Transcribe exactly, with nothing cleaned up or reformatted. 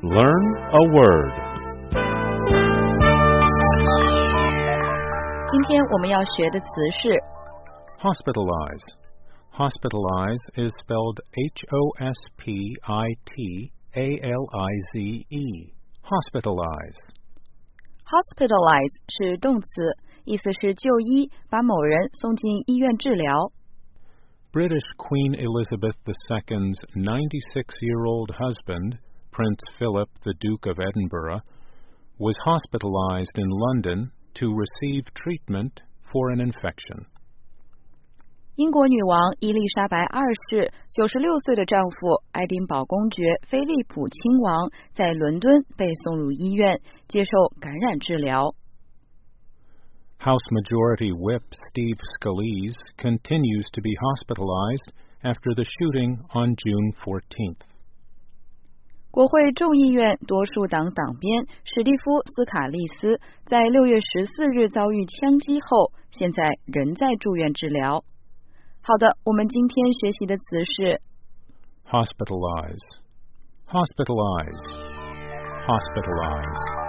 Learn a word. 今天我们要学的词是 Hospitalize. Hospitalize is spelled H O S P I T A L I Z E. Hospitalize. Hospitalize 是动词，意思是就医，把某人送进医院治疗。 British Queen Elizabeth the Second's ninety-six-year-old husband, Prince Philip, the Duke of Edinburgh, was hospitalized in London to receive treatment for an infection. 英国女王伊丽莎白二世九十六岁的丈夫爱丁堡公爵菲利普亲王在伦敦被送入医院接受感染治疗。 House Majority Whip Steve Scalise continues to be hospitalized after the shooting on June fourteenth. 国会众议院多数党党鞭史蒂夫·斯卡利斯在六月十四日遭遇枪击后，现在仍在住院治疗。好的，我们今天学习的词是 Hospitalize. Hospitalize. Hospitalize.